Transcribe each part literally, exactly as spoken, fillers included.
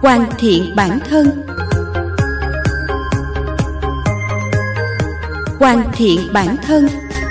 hoàn thiện bản thân. Hoàn thiện bản thân.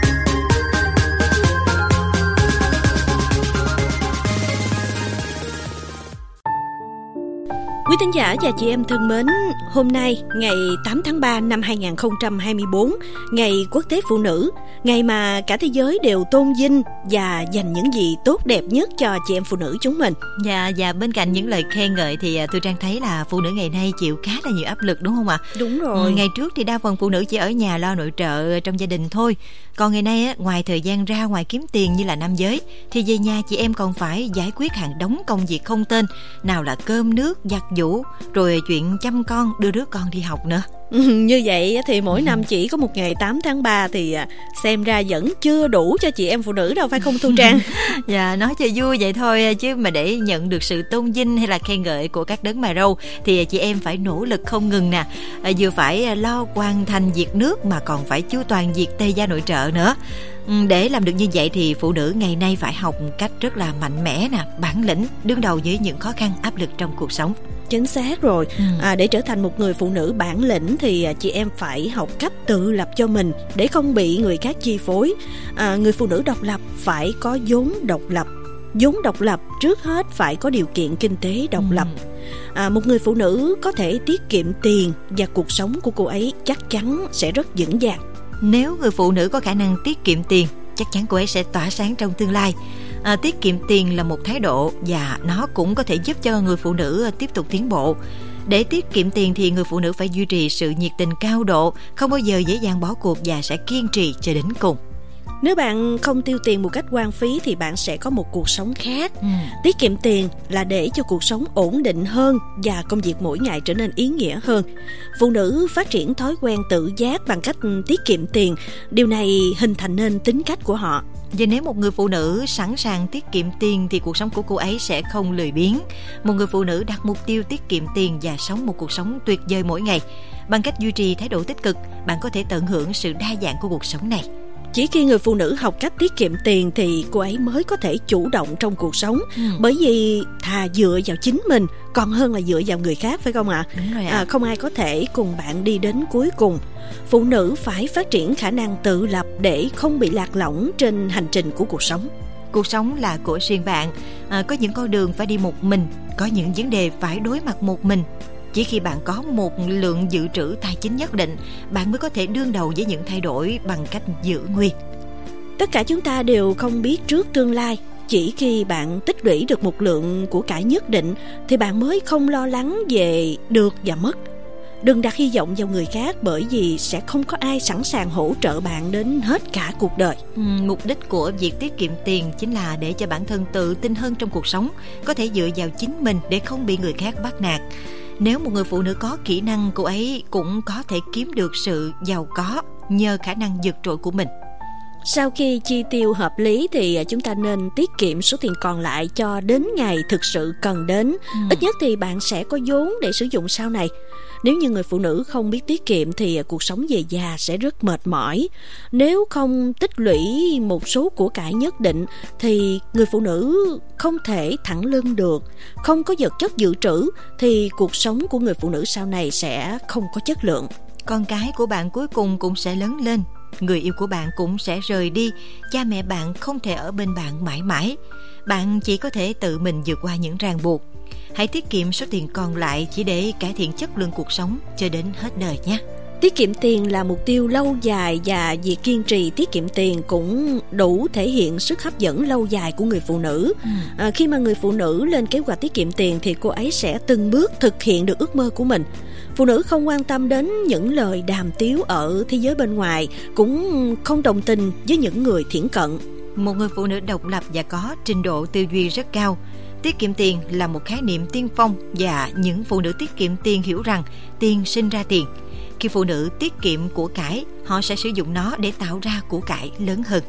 Quý thính giả và chị em thân mến, hôm nay ngày tám tháng ba năm hai nghìn không trăm hai mươi tư, ngày Quốc tế Phụ nữ, ngày mà cả thế giới đều tôn vinh và dành những gì tốt đẹp nhất cho chị em phụ nữ chúng mình. Dạ, và bên cạnh những lời khen ngợi thì tôi Trang thấy là phụ nữ ngày nay chịu khá là nhiều áp lực, đúng không ạ? Đúng rồi. Ngày trước thì đa phần phụ nữ chỉ ở nhà lo nội trợ trong gia đình thôi. Còn ngày nay á, ngoài thời gian ra ngoài kiếm tiền như là nam giới, thì về nhà chị em còn phải giải quyết hàng đống công việc không tên, nào là cơm nước, giặt giũ, rồi chuyện chăm con, đưa đứa con đi học nữa. Ừ, như vậy thì mỗi năm chỉ có một ngày tám tháng ba thì xem ra vẫn chưa đủ cho chị em phụ nữ đâu, phải không Thu Trang? Dạ, nói cho vui vậy thôi, chứ mà để nhận được sự tôn vinh hay là khen ngợi của các đấng mài râu thì chị em phải nỗ lực không ngừng nè. Vừa phải lo hoàn thành việc nước mà còn phải chu toàn việc tây gia nội trợ nữa. Để làm được như vậy thì phụ nữ ngày nay phải học một cách rất là mạnh mẽ nè, bản lĩnh, đương đầu với những khó khăn áp lực trong cuộc sống. Chính xác rồi. ừ. à, Để trở thành một người phụ nữ bản lĩnh thì chị em phải học cách tự lập cho mình để không bị người khác chi phối. à, Người phụ nữ độc lập phải có vốn độc lập. Vốn độc lập trước hết phải có điều kiện kinh tế độc lập. à, Một người phụ nữ có thể tiết kiệm tiền và cuộc sống của cô ấy chắc chắn sẽ rất vững vàng. Nếu người phụ nữ có khả năng tiết kiệm tiền, chắc chắn cô ấy sẽ tỏa sáng trong tương lai. À, tiết kiệm tiền là một thái độ và nó cũng có thể giúp cho người phụ nữ tiếp tục tiến bộ. Để tiết kiệm tiền thì người phụ nữ phải duy trì sự nhiệt tình cao độ, không bao giờ dễ dàng bỏ cuộc và sẽ kiên trì cho đến cùng. Nếu bạn không tiêu tiền một cách hoang phí thì bạn sẽ có một cuộc sống khác. ừ. Tiết kiệm tiền là để cho cuộc sống ổn định hơn và công việc mỗi ngày trở nên ý nghĩa hơn. Phụ nữ phát triển thói quen tự giác bằng cách tiết kiệm tiền. Điều này hình thành nên tính cách của họ. Và nếu một người phụ nữ sẵn sàng tiết kiệm tiền thì cuộc sống của cô ấy sẽ không lười biếng. Một người phụ nữ đặt mục tiêu tiết kiệm tiền và sống một cuộc sống tuyệt vời mỗi ngày. Bằng cách duy trì thái độ tích cực, bạn có thể tận hưởng sự đa dạng của cuộc sống này. Chỉ khi người phụ nữ học cách tiết kiệm tiền thì cô ấy mới có thể chủ động trong cuộc sống. ừ. Bởi vì thà dựa vào chính mình còn hơn là dựa vào người khác, phải không ạ? Đúng rồi ạ. à, Không ai có thể cùng bạn đi đến cuối cùng. Phụ nữ phải phát triển khả năng tự lập để không bị lạc lõng trên hành trình của cuộc sống. Cuộc sống là của riêng bạn. à, Có những con đường phải đi một mình, có những vấn đề phải đối mặt một mình. Chỉ khi bạn có một lượng dự trữ tài chính nhất định, bạn mới có thể đương đầu với những thay đổi bằng cách giữ nguyên. Tất cả chúng ta đều không biết trước tương lai. Chỉ khi bạn tích lũy được một lượng của cải nhất định thì bạn mới không lo lắng về được và mất. Đừng đặt hy vọng vào người khác, bởi vì sẽ không có ai sẵn sàng hỗ trợ bạn đến hết cả cuộc đời. ừ, Mục đích của việc tiết kiệm tiền chính là để cho bản thân tự tin hơn trong cuộc sống, có thể dựa vào chính mình để không bị người khác bắt nạt. Nếu một người phụ nữ có kỹ năng, cô ấy cũng có thể kiếm được sự giàu có nhờ khả năng vượt trội của mình. Sau khi chi tiêu hợp lý thì chúng ta nên tiết kiệm số tiền còn lại cho đến ngày thực sự cần đến. ừ. Ít nhất thì bạn sẽ có vốn để sử dụng sau này. Nếu như người phụ nữ không biết tiết kiệm thì cuộc sống về già sẽ rất mệt mỏi. Nếu không tích lũy một số của cải nhất định thì người phụ nữ không thể thẳng lưng được. Không có vật chất dự trữ thì cuộc sống của người phụ nữ sau này sẽ không có chất lượng. Con cái của bạn cuối cùng cũng sẽ lớn lên, người yêu của bạn cũng sẽ rời đi, cha mẹ bạn không thể ở bên bạn mãi mãi. Bạn chỉ có thể tự mình vượt qua những ràng buộc. Hãy tiết kiệm số tiền còn lại chỉ để cải thiện chất lượng cuộc sống cho đến hết đời nhé. Tiết kiệm tiền là mục tiêu lâu dài và việc kiên trì tiết kiệm tiền cũng đủ thể hiện sức hấp dẫn lâu dài của người phụ nữ. ừ. à, Khi mà người phụ nữ lên kế hoạch tiết kiệm tiền thì cô ấy sẽ từng bước thực hiện được ước mơ của mình. Phụ nữ không quan tâm đến những lời đàm tiếu ở thế giới bên ngoài, cũng không đồng tình với những người thiển cận. Một người phụ nữ độc lập và có trình độ tư duy rất cao. Tiết kiệm tiền là một khái niệm tiên phong và những phụ nữ tiết kiệm tiền hiểu rằng tiền sinh ra tiền. Khi phụ nữ tiết kiệm của cải, họ sẽ sử dụng nó để tạo ra của cải lớn hơn.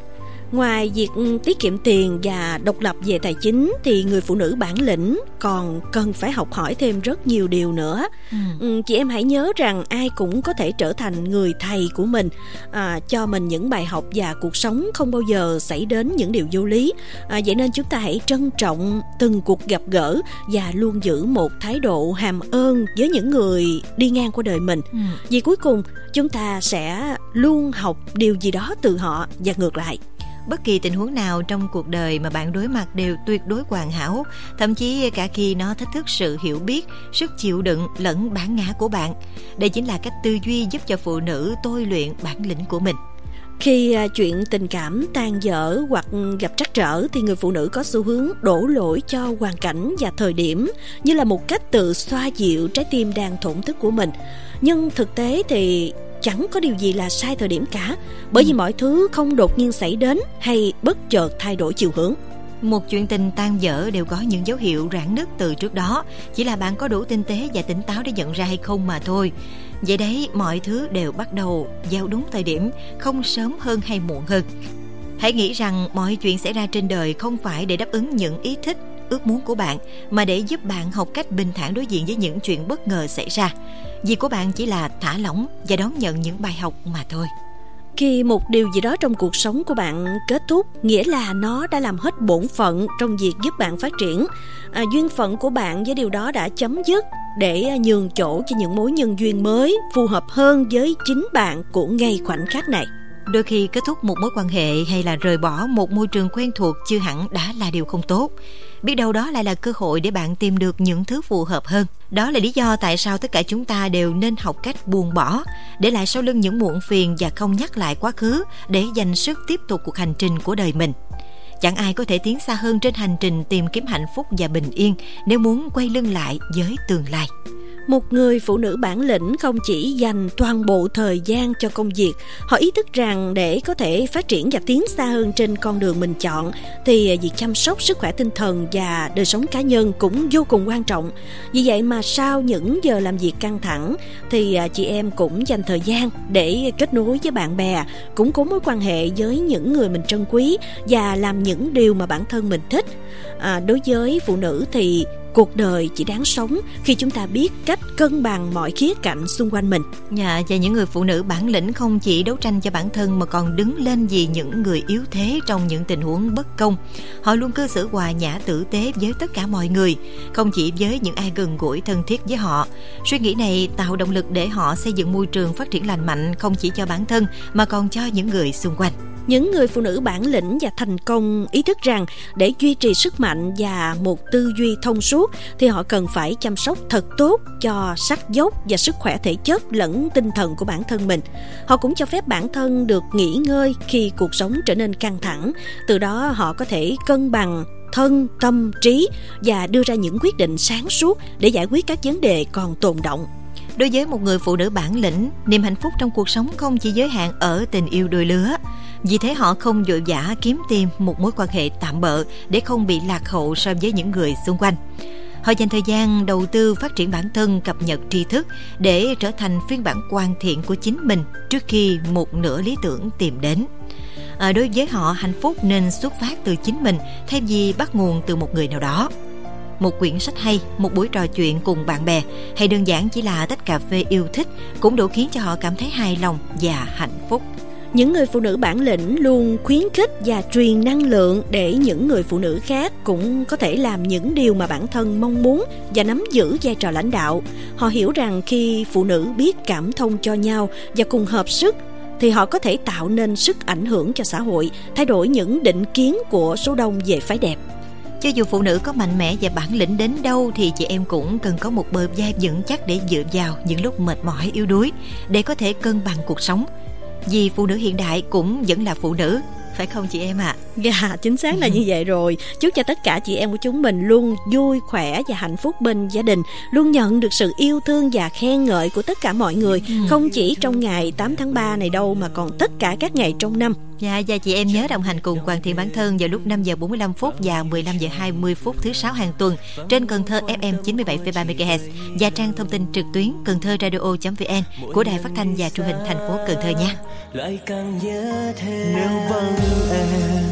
Ngoài việc tiết kiệm tiền và độc lập về tài chính thì người phụ nữ bản lĩnh còn cần phải học hỏi thêm rất nhiều điều nữa. Ừ. Chị em hãy nhớ rằng ai cũng có thể trở thành người thầy của mình, à, cho mình những bài học, và cuộc sống không bao giờ xảy đến những điều vô lý. À, vậy nên chúng ta hãy trân trọng từng cuộc gặp gỡ và luôn giữ một thái độ hàm ơn với những người đi ngang qua đời mình. Ừ. Vì cuối cùng chúng ta sẽ luôn học điều gì đó từ họ và ngược lại. Bất kỳ tình huống nào trong cuộc đời mà bạn đối mặt đều tuyệt đối hoàn hảo, thậm chí cả khi nó thách thức sự hiểu biết, sức chịu đựng lẫn bản ngã của bạn. Đây chính là cách tư duy giúp cho phụ nữ tôi luyện bản lĩnh của mình. Khi chuyện tình cảm tan vỡ hoặc gặp trắc trở thì người phụ nữ có xu hướng đổ lỗi cho hoàn cảnh và thời điểm, như là một cách tự xoa dịu trái tim đang thổn thức của mình. Nhưng thực tế thì chẳng có điều gì là sai thời điểm cả, bởi vì mọi thứ không đột nhiên xảy đến hay bất chợt thay đổi chiều hướng. Một chuyện tình tan vỡ đều có những dấu hiệu rạn nứt từ trước đó, chỉ là bạn có đủ tinh tế và tỉnh táo để nhận ra hay không mà thôi. Vậy đấy, mọi thứ đều bắt đầu vào đúng thời điểm, không sớm hơn hay muộn hơn. Hãy nghĩ rằng mọi chuyện xảy ra trên đời không phải để đáp ứng những ý thích, ước muốn của bạn, mà để giúp bạn học cách bình thản đối diện với những chuyện bất ngờ xảy ra. Việc của bạn chỉ là thả lỏng và đón nhận những bài học mà thôi. Khi một điều gì đó trong cuộc sống của bạn kết thúc, nghĩa là nó đã làm hết bổn phận trong việc giúp bạn phát triển. À, duyên phận của bạn với điều đó đã chấm dứt, để nhường chỗ cho những mối nhân duyên mới phù hợp hơn với chính bạn của ngay khoảnh khắc này. Đôi khi kết thúc một mối quan hệ hay là rời bỏ một môi trường quen thuộc chưa hẳn đã là điều không tốt. Biết đâu đó lại là cơ hội để bạn tìm được những thứ phù hợp hơn. Đó là lý do tại sao tất cả chúng ta đều nên học cách buông bỏ, để lại sau lưng những muộn phiền và không nhắc lại quá khứ, để dành sức tiếp tục cuộc hành trình của đời mình. Chẳng ai có thể tiến xa hơn trên hành trình tìm kiếm hạnh phúc và bình yên nếu muốn quay lưng lại với tương lai. Một người phụ nữ bản lĩnh không chỉ dành toàn bộ thời gian cho công việc. Họ ý thức rằng để có thể phát triển và tiến xa hơn trên con đường mình chọn thì việc chăm sóc sức khỏe tinh thần và đời sống cá nhân cũng vô cùng quan trọng. Vì vậy mà sau những giờ làm việc căng thẳng thì chị em cũng dành thời gian để kết nối với bạn bè, củng cố mối quan hệ với những người mình trân quý và làm những điều mà bản thân mình thích. À, đối với phụ nữ thì cuộc đời chỉ đáng sống khi chúng ta biết cách cân bằng mọi khía cạnh xung quanh mình. Dạ, và những người phụ nữ bản lĩnh không chỉ đấu tranh cho bản thân mà còn đứng lên vì những người yếu thế trong những tình huống bất công. Họ luôn cư xử hòa nhã tử tế với tất cả mọi người, không chỉ với những ai gần gũi thân thiết với họ. Suy nghĩ này tạo động lực để họ xây dựng môi trường phát triển lành mạnh không chỉ cho bản thân mà còn cho những người xung quanh. Những người phụ nữ bản lĩnh và thành công ý thức rằng để duy trì sức mạnh và một tư duy thông suốt thì họ cần phải chăm sóc thật tốt cho sắc dốc và sức khỏe thể chất lẫn tinh thần của bản thân mình. Họ cũng cho phép bản thân được nghỉ ngơi khi cuộc sống trở nên căng thẳng. Từ đó họ có thể cân bằng thân, tâm, trí và đưa ra những quyết định sáng suốt để giải quyết các vấn đề còn tồn đọng. Đối với một người phụ nữ bản lĩnh, niềm hạnh phúc trong cuộc sống không chỉ giới hạn ở tình yêu đôi lứa. Vì thế họ không vội vã kiếm tìm một mối quan hệ tạm bợ để không bị lạc hậu so với những người xung quanh. Họ dành thời gian đầu tư phát triển bản thân, cập nhật tri thức để trở thành phiên bản hoàn thiện của chính mình trước khi một nửa lý tưởng tìm đến. À, đối với họ, hạnh phúc nên xuất phát từ chính mình thay vì bắt nguồn từ một người nào đó. Một quyển sách hay, một buổi trò chuyện cùng bạn bè hay đơn giản chỉ là tách cà phê yêu thích cũng đủ khiến cho họ cảm thấy hài lòng và hạnh phúc. Những người phụ nữ bản lĩnh luôn khuyến khích và truyền năng lượng để những người phụ nữ khác cũng có thể làm những điều mà bản thân mong muốn và nắm giữ vai trò lãnh đạo. Họ hiểu rằng khi phụ nữ biết cảm thông cho nhau và cùng hợp sức thì họ có thể tạo nên sức ảnh hưởng cho xã hội, thay đổi những định kiến của số đông về phái đẹp. Cho dù phụ nữ có mạnh mẽ và bản lĩnh đến đâu thì chị em cũng cần có một bờ vai vững chắc để dựa vào những lúc mệt mỏi yếu đuối để có thể cân bằng cuộc sống. Vì phụ nữ hiện đại cũng vẫn là phụ nữ, phải không chị em ạ? À? Dạ, chính xác là như vậy rồi. Chúc cho tất cả chị em của chúng mình luôn vui, khỏe và hạnh phúc bên gia đình, luôn nhận được sự yêu thương và khen ngợi của tất cả mọi người, ừ. không chỉ trong ngày tám tháng ba này đâu mà còn tất cả các ngày trong năm. Dạ, và chị em nhớ đồng hành cùng Hoàn Thiện Bản Thân vào lúc năm giờ bốn mươi lăm phút và mười lăm giờ hai mươi phút thứ sáu hàng tuần trên Cần Thơ ép em chín mươi bảy phẩy ba mê ga héc và trang thông tin trực tuyến cần thơ radio chấm vn của Đài Phát thanh và Truyền hình thành phố Cần Thơ nha. Lại càng nhớ thêm nếu vắng em.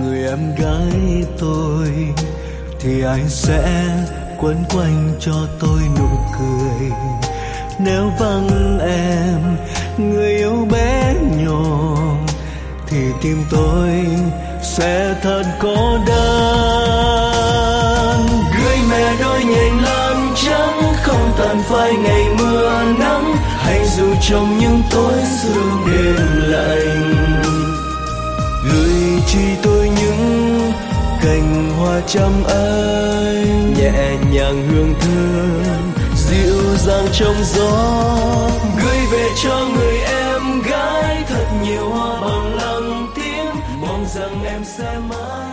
người em gái tôi thì anh sẽ quấn quanh cho tôi nụ cười. Nếu vắng em, người yêu bé nhỏ, thì tim tôi sẽ thật cô đơn. Gửi mẹ đôi nhành lan trắng, không tàn phai ngày mưa nắng, hay dù trong những tối sương đêm lạnh. Gửi chi tôi những cành hoa trăm anh, nhẹ nhàng hương thơm dịu dàng trong gió. Gửi về cho người em gái thật nhiều hoa bằng lặng tiếng, mong rằng em sẽ mãi